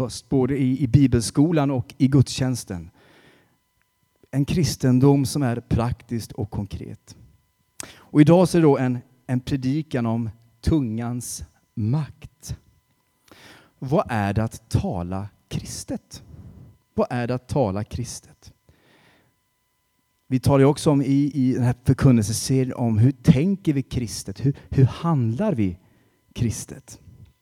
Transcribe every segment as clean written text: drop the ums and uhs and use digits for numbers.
både i bibelskolan och i gudstjänsten. En kristendom som är praktiskt och konkret. Och idag så är det då en predikan om tungans makt. Vad är det att tala kristet? Vad är det att tala kristet? Vi talar ju också om i den här förkunnelseserien om hur tänker vi kristet? Hur handlar vi kristet?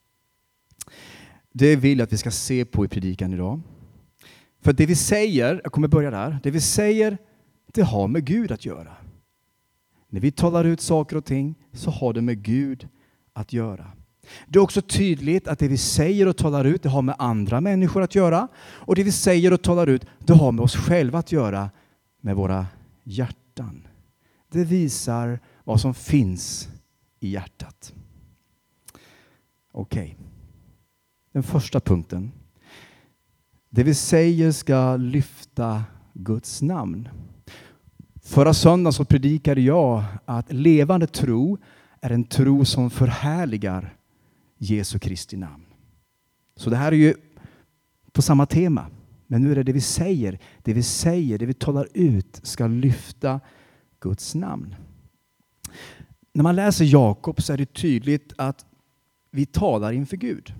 Det vill jag att vi ska se på i predikan idag. För det vi säger, jag kommer börja där, det vi säger det har med Gud att göra. När vi talar ut saker och ting så har det med Gud att göra. Det är också tydligt att det vi säger och talar ut det har med andra människor att göra. Och det vi säger och talar ut det har med oss själva att göra, med våra hjärtan. Det visar vad som finns i hjärtat. Okej. Den första punkten. Det vi säger ska lyfta Guds namn. Förra söndagen så predikade jag att levande tro är en tro som förhärligar Jesu Kristi namn. Så det här är ju på samma tema. Men nu är det vi säger, det vi talar ut ska lyfta Guds namn. När man läser Jakob så är det tydligt att vi talar inför Gud.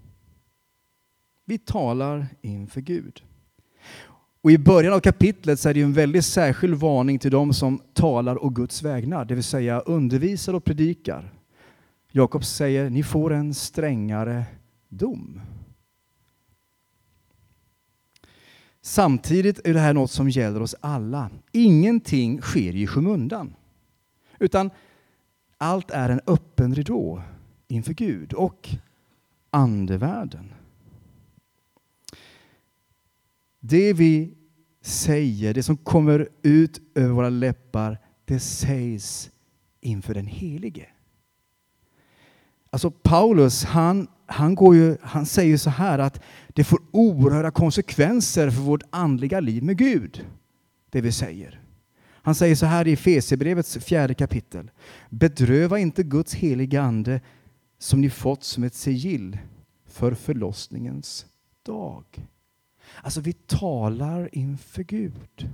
Vi talar inför Gud. Och i början av kapitlet så är det en väldigt särskild varning till dem som talar och Guds vägnar. Det vill säga undervisar och predikar. Jakob säger, ni får en strängare dom. Samtidigt är det här något som gäller oss alla. Ingenting sker i skymundan. Utan allt är en öppen ridå inför Gud och andevärlden. Det vi säger, det som kommer ut över våra läppar, det sägs inför den helige. Alltså Paulus, han säger så här att det får oerhörda konsekvenser för vårt andliga liv med Gud. Det vi säger. Han säger så här i Efesierbrevets 4 kapitel. Bedröva inte Guds heliga ande som ni fått som ett sigill för förlossningens dag. Alltså vi talar inför Gud.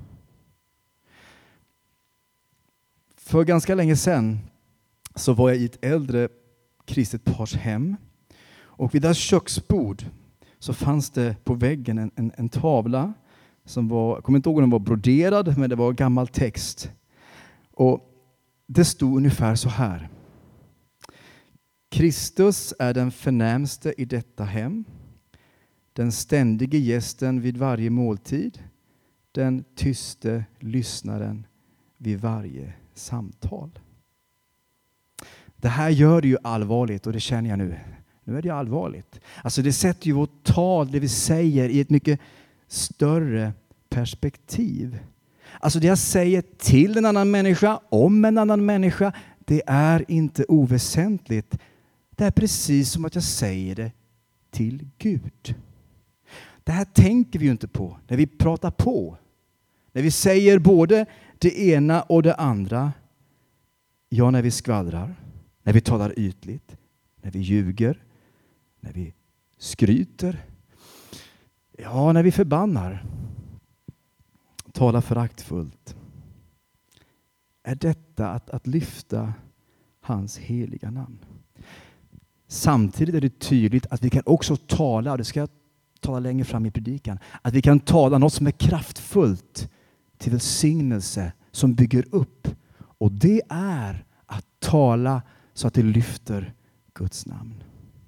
För ganska länge sedan så var jag i ett äldre kristet pars hem. Och vid deras köksbord så fanns det på väggen en tavla som var, jag kommer inte ihåg om den var broderad, men det var gammal text. Och det stod ungefär så här. Kristus är den förnämste i detta hem. Den ständige gästen vid varje måltid. Den tyste lyssnaren vid varje samtal. Det här gör det ju allvarligt och det känner jag nu. Nu är det allvarligt. Alltså det sätter ju vårt tal, det vi säger, i ett mycket större perspektiv. Alltså det jag säger till en annan människa, om en annan människa, det är inte oväsentligt. Det är precis som att jag säger det till Gud. Det här tänker vi ju inte på när vi pratar på. När vi säger både det ena och det andra. Ja, när vi skvallrar. När vi talar ytligt. När vi ljuger. När vi skryter. Ja, när vi förbannar. Talar föraktfullt. Är detta att lyfta hans heliga namn? Samtidigt är det tydligt att vi kan också tala, det ska jag tala längre fram i predikan, att vi kan tala något som är kraftfullt till välsignelse som bygger upp. Och det är att tala så att det lyfter Guds namn.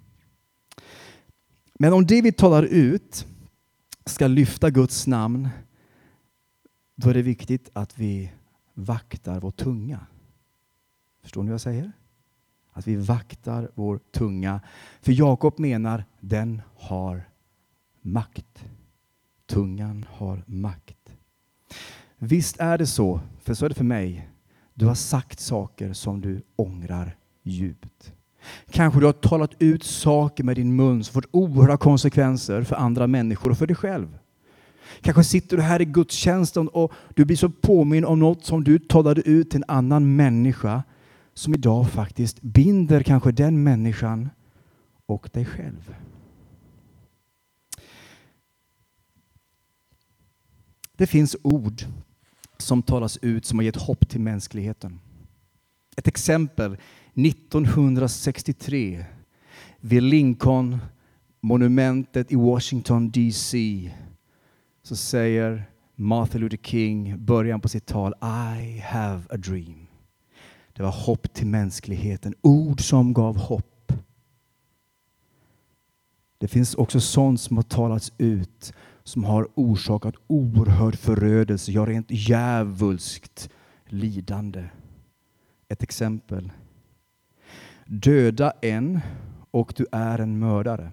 Men om det vi talar ut ska lyfta Guds namn, då är det viktigt att vi vaktar vår tunga. Förstår ni vad jag säger? Att vi vaktar vår tunga. För Jakob menar, den har makt. Tungan har makt. Visst är det så, för så är det för mig. Du har sagt saker som du ångrar djupt. Kanske du har talat ut saker med din mun som fått oerhörda konsekvenser för andra människor och för dig själv. Kanske sitter du här i gudstjänsten och du blir så påminn om något som du talade ut till en annan människa som idag faktiskt binder kanske den människan och dig själv. Det finns ord som talas ut som har gett hopp till mänskligheten. Ett exempel, 1963 vid Lincoln-monumentet i Washington DC så säger Martin Luther King början på sitt tal: I have a dream. Det var hopp till mänskligheten, ord som gav hopp. Det finns också sånt som har talats ut som har orsakat oerhörd förödelse, ja rent djävulskt lidande. Ett exempel. Döda en och du är en mördare.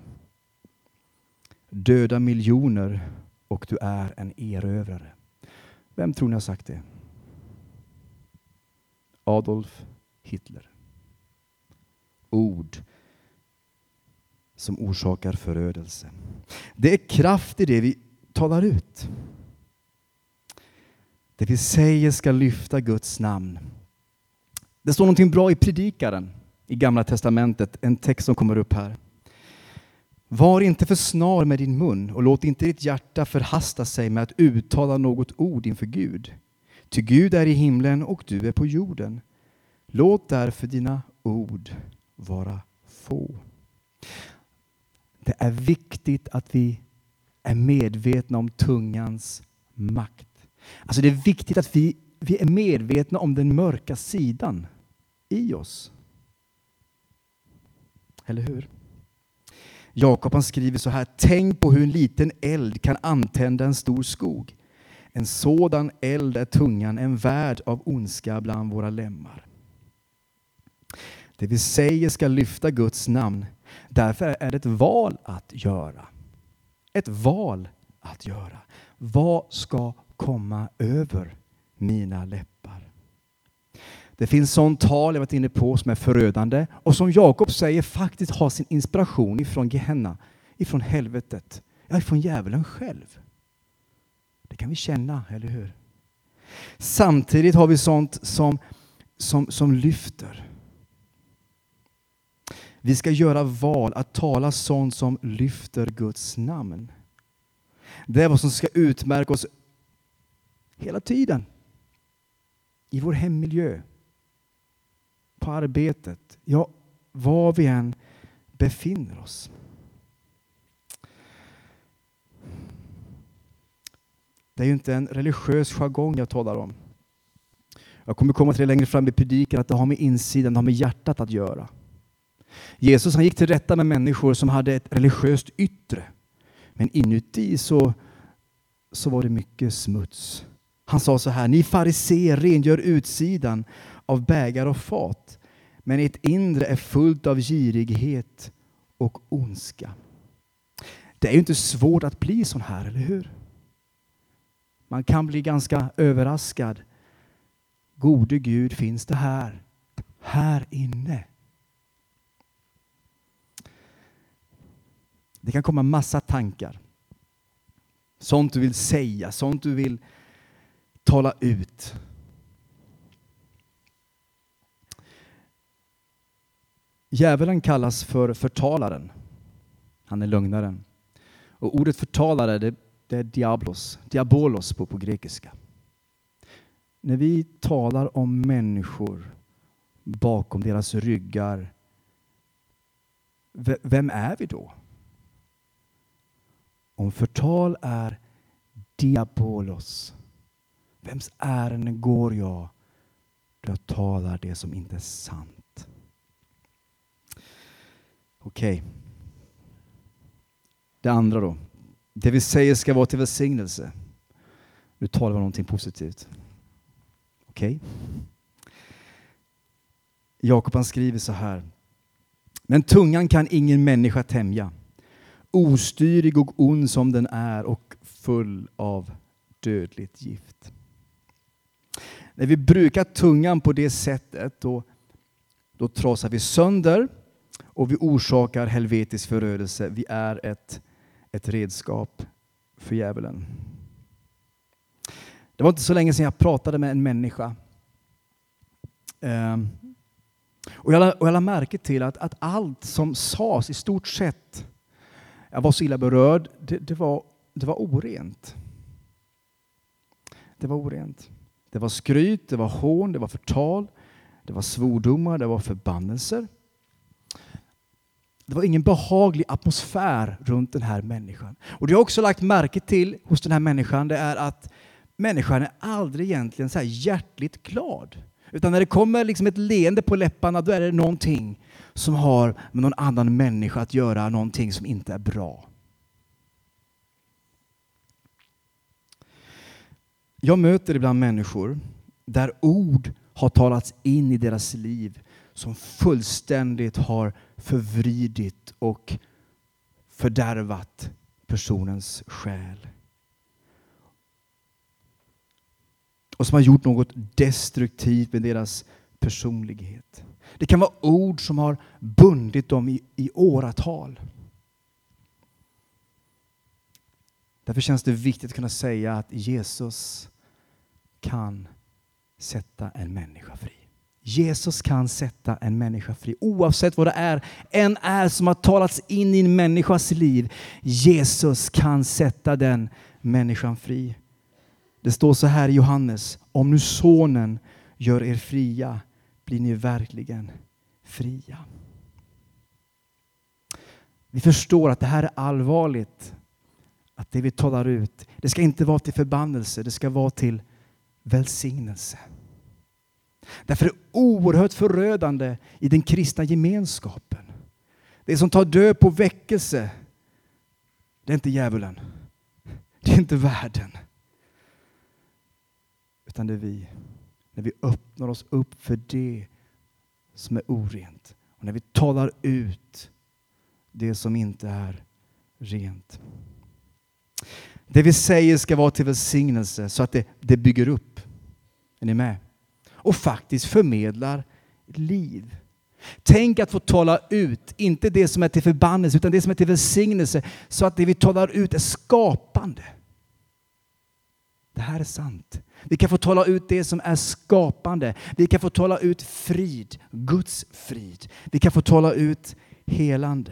Döda miljoner och du är en erövrare. Vem tror ni har sagt det? Adolf Hitler. Ord som orsakar förödelse. Det är kraft i det vi talar ut. Det vi säger ska lyfta Guds namn. Det står någonting bra i Predikaren i Gamla testamentet, en text som kommer upp här. Var inte för snar med din mun och låt inte ditt hjärta förhasta sig med att uttala något ord inför Gud. Ty Gud är i himlen och du är på jorden. Låt därför dina ord vara få. Det är viktigt att vi är medvetna om tungans makt. Alltså det är viktigt att vi är medvetna om den mörka sidan i oss. Eller hur? Jakob han skriver så här: tänk på hur en liten eld kan antända en stor skog. En sådan eld är tungan, en värld av ondska bland våra lemmar. Det vi säger ska lyfta Guds namn. Därför är det ett val att göra. Ett val att göra. Vad ska komma över mina läppar? Det finns sånt tal jag varit inne på som är förödande och som Jakob säger faktiskt har sin inspiration ifrån Gehenna, ifrån helvetet, ja, ifrån djävulen själv. Det kan vi känna, eller hur? Samtidigt har vi sånt som lyfter. Vi ska göra val att tala sånt som lyfter Guds namn. Det är vad som ska utmärka oss hela tiden. I vår hemmiljö. På arbetet. Ja, var vi än befinner oss. Det är ju inte en religiös jargong jag talar om. Jag kommer komma till det längre fram i predikan att det har med insidan, det har med hjärtat att göra. Jesus han gick till rätta med människor som hade ett religiöst yttre. Men inuti så var det mycket smuts. Han sa så här: ni fariseer rengör utsidan av bägare och fat. Men ert inre är fullt av girighet och ondska. Det är ju inte svårt att bli sån här, eller hur? Man kan bli ganska överraskad. Gode Gud, finns det här inne? Det kan komma massa tankar. Sånt du vill säga, sånt du vill tala ut. Djävulen kallas för förtalaren. Han är lögnaren. Och ordet förtalare det är diabolos på grekiska. När vi talar om människor bakom deras ryggar, vem är vi då? Om förtal är diabolos, vems ärende går jag då jag talar det som inte är sant? Okej. Det andra då. Det vi säger ska vara till välsignelse. Nu talar vi om någonting positivt. Okej. Jakob han skriver så här: men tungan kan ingen människa tämja. Ostyrig och ond som den är och full av dödligt gift. När vi brukar tungan på det sättet då trasar vi sönder och vi orsakar helvetisk förödelse. Vi är ett redskap för djävulen. Det var inte så länge sedan jag pratade med en människa. Och jag lade märke till att allt som sades i stort sett, jag var så illa berörd, det var orent. Det var orent. Det var skryt, det var hån, det var förtal, det var svordomar, det var förbannelser. Det var ingen behaglig atmosfär runt den här människan. Och det jag också lagt märke till hos den här människan, det är att människan är aldrig egentligen så här hjärtligt glad. Utan när det kommer liksom ett leende på läpparna, då är det någonting som har med någon annan människa att göra, någonting som inte är bra. Jag möter ibland människor där ord har talats in i deras liv som fullständigt har förvridit och fördärvat personens själ. Och som har gjort något destruktivt med deras personlighet. Det kan vara ord som har bundit dem i åratal. Därför känns det viktigt att kunna säga att Jesus kan sätta en människa fri. Jesus kan sätta en människa fri. Oavsett vad det är som har talats in i en människas liv. Jesus kan sätta den människan fri. Det står så här i Johannes: om nu sonen gör er fria, blir ni verkligen fria. Vi förstår att det här är allvarligt. Att det vi talar ut, det ska inte vara till förbannelse, det ska vara till välsignelse. Därför är det oerhört förödande i den kristna gemenskapen. Det som tar död på väckelse, det är inte djävulen. Det är inte världen. Utan det är vi. När vi öppnar oss upp för det som är orent. Och när vi talar ut det som inte är rent. Det vi säger ska vara till välsignelse så att det bygger upp. Är ni med? Och faktiskt förmedlar liv. Tänk att få tala ut, inte det som är till förbannelse utan det som är till välsignelse, så att det vi talar ut är skapande. Det här är sant. Vi kan få tala ut det som är skapande. Vi kan få tala ut frid, Guds frid. Vi kan få tala ut helande.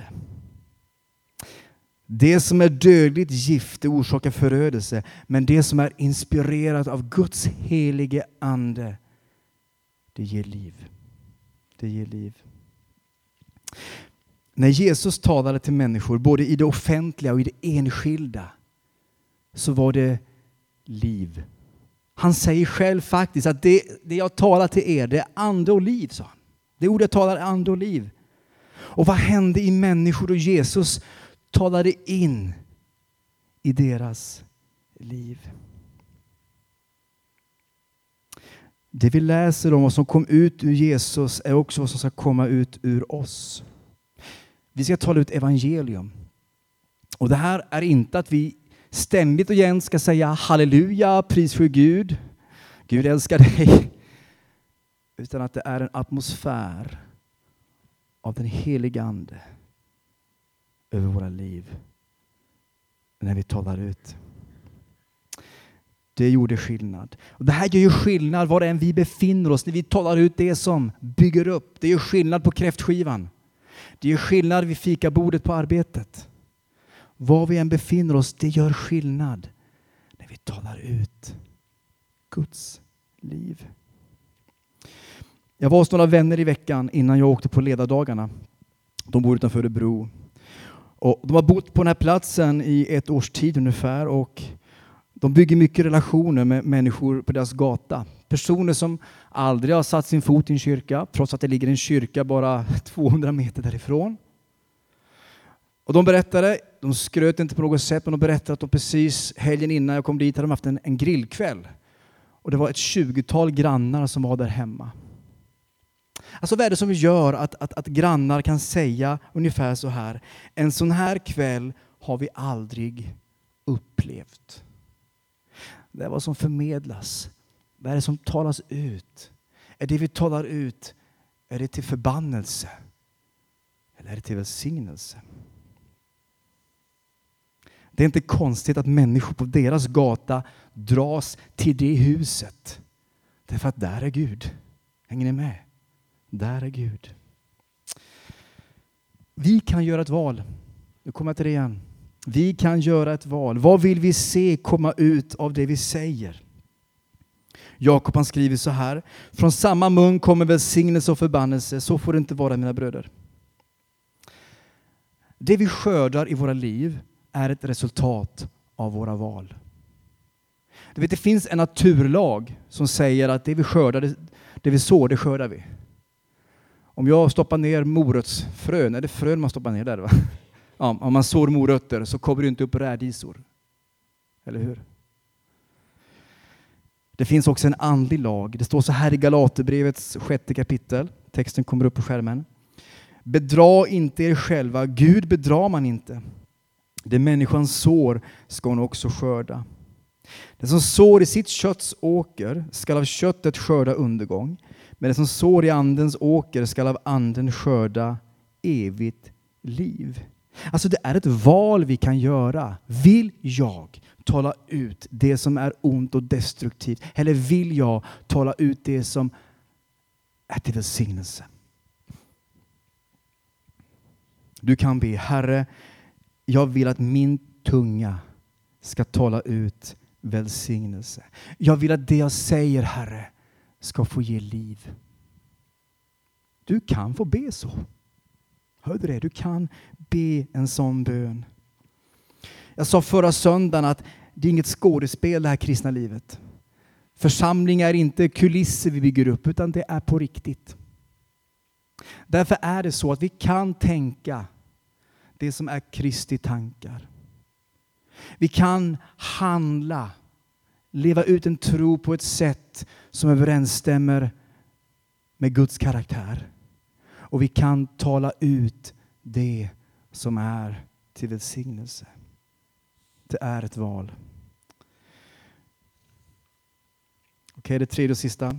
Det som är dödligt gift orsakar förödelse, men det som är inspirerat av Guds helige ande, det ger liv. Det ger liv. När Jesus talade till människor, både i det offentliga och i det enskilda, så var det liv. Han säger själv faktiskt att det jag talar till er, det är ande och liv, sa han. Det ordet talar är ande och liv. Och vad hände i människor då Jesus talade in i deras liv? Det vi läser om vad som kom ut ur Jesus är också vad som ska komma ut ur oss. Vi ska tala ut evangelium. Och det här är inte att vi ständigt och igen ska säga halleluja, pris för Gud. Gud älskar dig. Utan att det är en atmosfär av den heliga ande över våra liv när vi talar ut. Det gjorde skillnad. Och det här gör ju skillnad var än vi befinner oss när vi talar ut det som bygger upp. Det gör skillnad på kräftskivan. Det gör skillnad vid fikabordet på arbetet. Var vi än befinner oss, det gör skillnad när vi talar ut Guds liv. Jag var hos några vänner i veckan innan jag åkte på ledardagarna. De bor utanför Örebro. Och de har bott på den här platsen i 1 års tid ungefär, och de bygger mycket relationer med människor på deras gata. Personer som aldrig har satt sin fot i en kyrka, trots att det ligger en kyrka bara 200 meter därifrån. Och de berättade, de skröt inte på något sätt, men de berättade att de precis helgen innan jag kom dit hade de haft en grillkväll. Och det var ett 20-tal grannar som var där hemma. Alltså vad är det som gör att grannar kan säga ungefär så här: en sån här kväll har vi aldrig upplevt. Det är vad som förmedlas. Vad är det som talas ut? Är det vi talar ut, är det till förbannelse? Eller är det till välsignelse? Det är inte konstigt att människor på deras gata dras till det huset. Därför att där är Gud. Hänger ni med? Där är Gud. Vi kan göra ett val. Nu kommer jag till det igen. Vi kan göra ett val. Vad vill vi se komma ut av det vi säger? Jakob han skriver så här: från samma mun kommer välsignelse och förbannelse, så får det inte vara, mina bröder. Det vi skördar i våra liv är ett resultat av våra val. Du vet, det finns en naturlag som säger att det vi skördar, det vi sår, det skördar vi. Om jag stoppar ner morötsfrön, är det frön man stoppar ner där, va? Ja, om man sår morötter så kommer det inte upp rädisor. Eller hur? Det finns också en andlig lag. Det står så här i Galaterbrevets 6:e kapitel. Texten kommer upp på skärmen. Bedra inte er själva. Gud bedrar man inte. Det människan sår ska hon också skörda. Den som sår i sitt kötts åker ska av köttet skörda undergång. Men den som sår i andens åker ska av anden skörda evigt liv. Alltså det är ett val vi kan göra. Vill jag tala ut det som är ont och destruktivt? Eller vill jag tala ut det som är till välsignelse? Du kan be: Herre, jag vill att min tunga ska tala ut välsignelse. Jag vill att det jag säger, Herre, ska få ge liv. Du kan få be så. Hör du det? Du kan be en sån bön. Jag sa förra söndagen att det är inget skådespel, det här kristna livet. Församlingar är inte kulisser vi bygger upp, utan det är på riktigt. Därför är det så att vi kan tänka det som är Kristi tankar. Vi kan handla, leva ut en tro på ett sätt som överensstämmer med Guds karaktär. Och vi kan tala ut det som är till välsignelse. Det är ett val. Okej, det tredje och sista.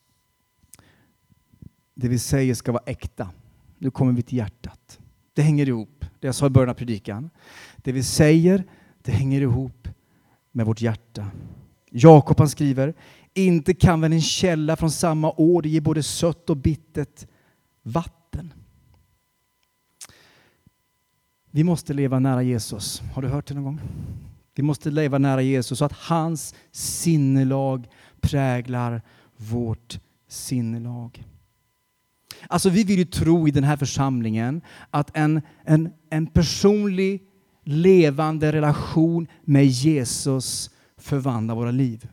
Det vi säger ska vara äkta. Nu kommer vi till hjärtat. Det hänger ihop. Det jag sa i början av predikan. Det vi säger, det hänger ihop med vårt hjärta. Jakob han skriver: inte kan väl en källa från samma år ge både sött och bittert vatten. Vi måste leva nära Jesus. Har du hört det någon gång? Vi måste leva nära Jesus så att hans sinnelag präglar vårt sinnelag. Alltså vi vill ju tro i den här församlingen att en personlig levande relation med Jesus förvandlar våra liv.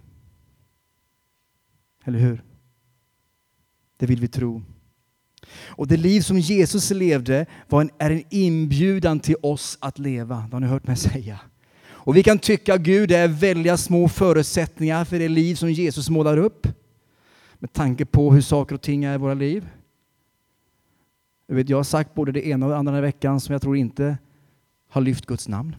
Eller hur? Det vill vi tro. Och det liv som Jesus levde är en inbjudan till oss att leva. Det har ni hört mig säga. Och vi kan tycka att Gud är väldigt små förutsättningar för det liv som Jesus målar upp. Med tanke på hur saker och ting är i våra liv. Jag har sagt både det ena och det andra i veckan som jag tror inte har lyft Guds namn.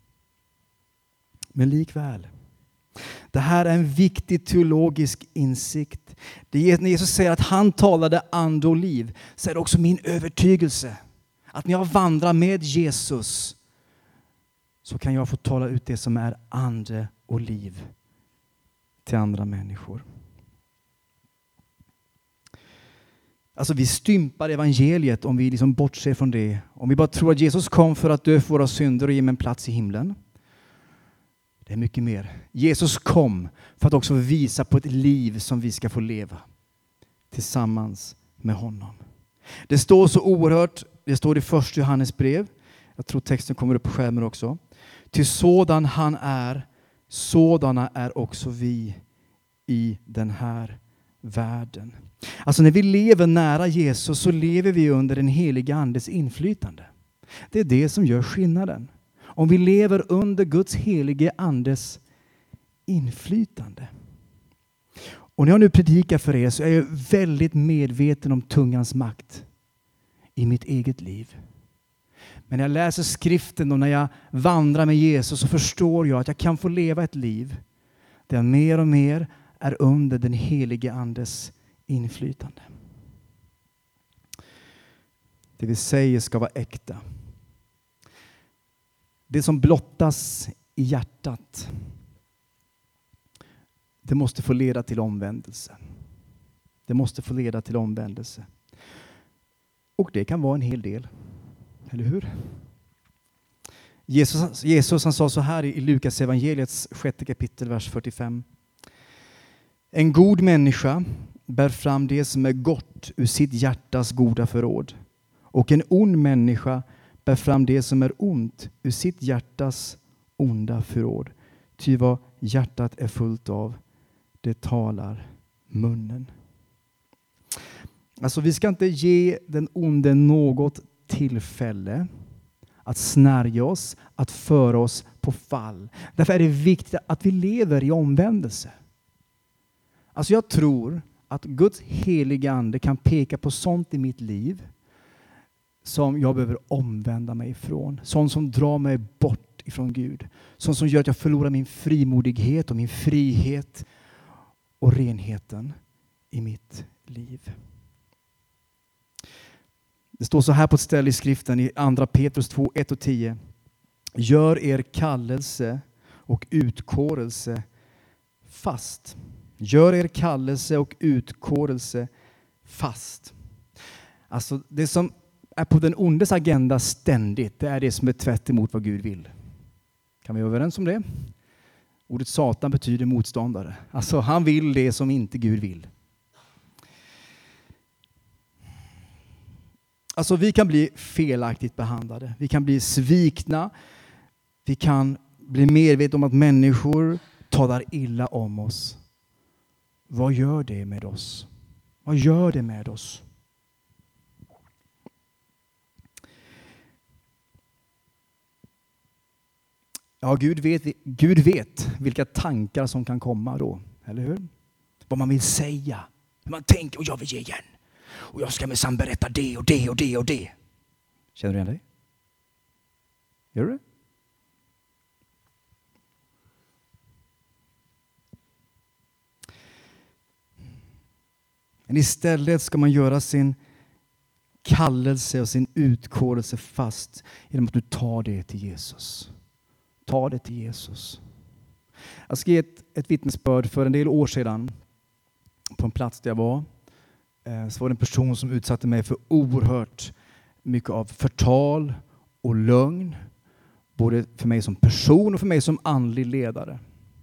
Men likväl. Det här är en viktig teologisk insikt. När Jesus säger att han talade ande och liv, så är det också min övertygelse att när jag vandrar med Jesus så kan jag få tala ut det som är ande och liv till andra människor. Alltså vi stympar evangeliet om vi liksom bortser från det. Om vi bara tror att Jesus kom för att dö för våra synder och ge mig en plats i himlen. Det är mycket mer. Jesus kom för att också visa på ett liv som vi ska få leva tillsammans med honom. Det står så oerhört, det står i 1 Johannes brev. Jag tror texten kommer upp på skärmen också. Till sådan han är, sådana är också vi i den här världen. Alltså när vi lever nära Jesus så lever vi under den heliga andes inflytande. Det är det som gör skillnaden. Om vi lever under Guds helige andes inflytande. Och när jag nu predikar för er så är jag väldigt medveten om tungans makt i mitt eget liv. Men när jag läser skriften och när jag vandrar med Jesus så förstår jag att jag kan få leva ett liv där jag mer och mer är under den helige andes inflytande. Det vi säger ska vara äkta. Det som blottas i hjärtat, det måste få leda till omvändelse. Det måste få leda till omvändelse. Och det kan vara en hel del. Eller hur? Jesus han sa så här i Lukas evangeliets 6:e kapitel, vers 45. En god människa bär fram det som är gott ur sitt hjärtas goda förråd. Och en ond människa bär fram det som är ont ur sitt hjärtas onda förråd. Ty vad hjärtat är fullt av, det talar munnen. Alltså vi ska inte ge den onde något tillfälle att snärja oss, att föra oss på fall. Därför är det viktigt att vi lever i omvändelse. Alltså jag tror att Guds heliga ande kan peka på sånt i mitt liv som jag behöver omvända mig ifrån. Sånt som drar mig bort ifrån Gud. Sånt som gör att jag förlorar min frimodighet och min frihet och renheten i mitt liv. Det står så här på ett ställe i skriften i andra Petrus 2, 1-10. Gör er kallelse och utkårelse fast. Gör er kallelse och utkårelse fast. Alltså det som är på den ondes agenda ständigt, det är det som är tvärt emot vad Gud vill. Kan vi vara överens om det? Ordet Satan betyder motståndare. Alltså han vill det som inte Gud vill. Alltså vi kan bli felaktigt behandlade. Vi kan bli svikna. Vi kan bli medvetna om att människor talar illa om oss. Vad gör det med oss? Vad gör det med oss? Ja, Gud vet vilka tankar som kan komma då. Eller hur? Vad man vill säga. Hur man tänker, och jag vill ge igen. Och jag ska minsann berätta det och det och det och det. Känner du igen dig? Gör du det? Men istället ska man göra sin kallelse och sin utkårelse fast genom att du tar det till Jesus. Ta det till Jesus. Jag ska ge ett vittnesbörd för en del år sedan på en plats där jag var. Så var det en person som utsatte mig för oerhört mycket av förtal och lögn. Både för mig som person och för mig som andlig ledare.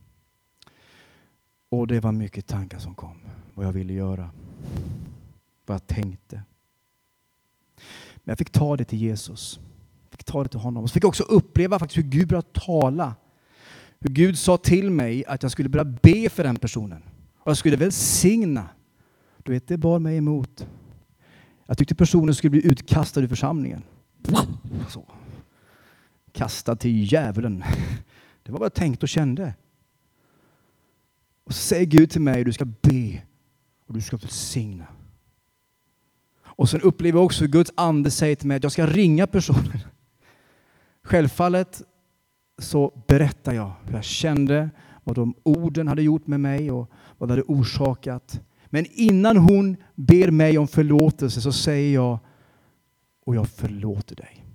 Och det var mycket tankar som kom. Vad jag ville göra. Vad jag tänkte. Men jag fick ta det till Jesus. Jag fick ta det till honom. Och så fick jag också uppleva faktiskt hur Gud började tala. Hur Gud sa till mig att jag skulle börja be för den personen. Och jag skulle välsigna. Du vet, det bar mig emot. Jag tyckte personen skulle bli utkastad ur församlingen. Så. Kastad till djävulen. Det var vad jag tänkte och kände. Och så säger Gud till mig, du ska be och du ska välsigna. Och sen upplever jag också hur Guds ande säger till mig att jag ska ringa personen. Självfallet så berättar jag hur jag kände, vad de orden hade gjort med mig och vad det hade orsakat. Men innan hon ber mig om förlåtelse så säger jag, och jag förlåter dig.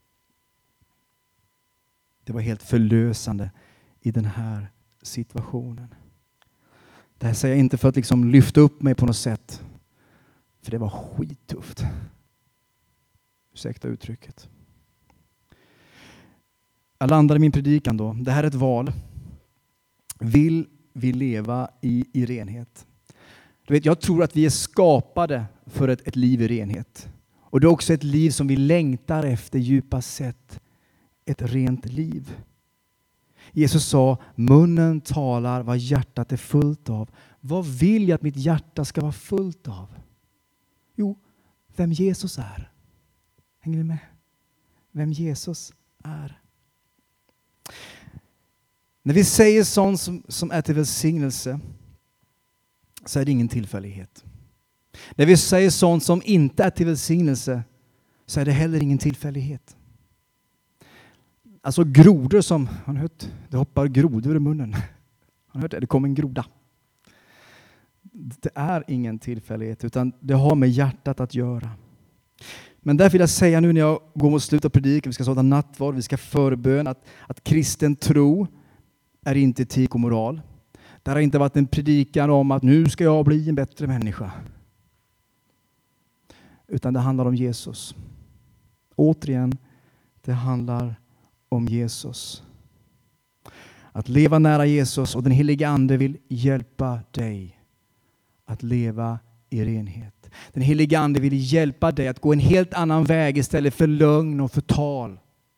Det var helt förlösande i den här situationen. Det här säger jag inte för att liksom lyfta upp mig på något sätt. För det var skittufft. Ursäkta uttrycket. Jag landade i min predikan då. Det här är ett val. Vill vi leva i renhet? Du vet, jag tror att vi är skapade för ett liv i renhet. Och det är också ett liv som vi längtar efter djupast sett. Ett rent liv. Jesus sa, munnen talar vad hjärtat är fullt av. Vad vill jag att mitt hjärta ska vara fullt av? Jo, vem Jesus är. Hänger ni med? Vem Jesus är. När vi säger sånt som är till välsignelse så är det ingen tillfällighet. När vi säger sånt som inte är till välsignelse så är det heller ingen tillfällighet. Alltså grodor som, har ni hört? Det hoppar grodor i munnen. Har ni hört det? Det kom en groda. Det är ingen tillfällighet utan det har med hjärtat att göra. Men därför vill jag säga nu när jag går mot slutet av predikan, vi ska sådana nattvard, vi ska förbön, att kristen tro är inte etik och moral. Det har inte varit en predikan om att nu ska jag bli en bättre människa. Utan det handlar om Jesus. Återigen, det handlar om Jesus. Att leva nära Jesus och den heliga ande vill hjälpa dig att leva i renhet. Den helige Ande vill hjälpa dig att gå en helt annan väg istället för lögn och förtal.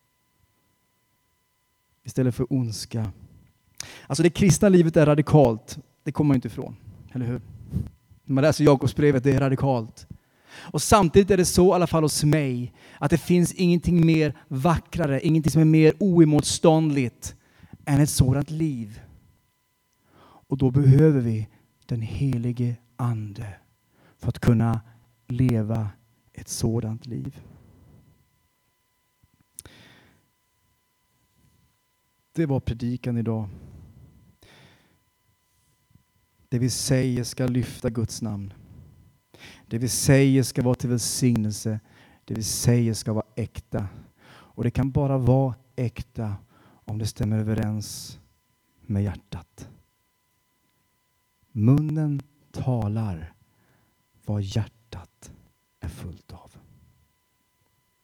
Istället för ondska. Alltså det kristna livet är radikalt. Det kommer man inte ifrån. Eller hur? När man läser Jakobsbrevet, det är radikalt. Och samtidigt är det så, i alla fall hos mig, att det finns ingenting mer vackrare, ingenting som är mer oemotståndligt än ett sådant liv. Och då behöver vi den helige Ande för att kunna leva ett sådant liv. Det var predikan idag. Det vi säger ska lyfta Guds namn. Det vi säger ska vara till välsignelse. Det vi säger ska vara äkta. Och det kan bara vara äkta om det stämmer överens med hjärtat. Munnen talar vad hjärtat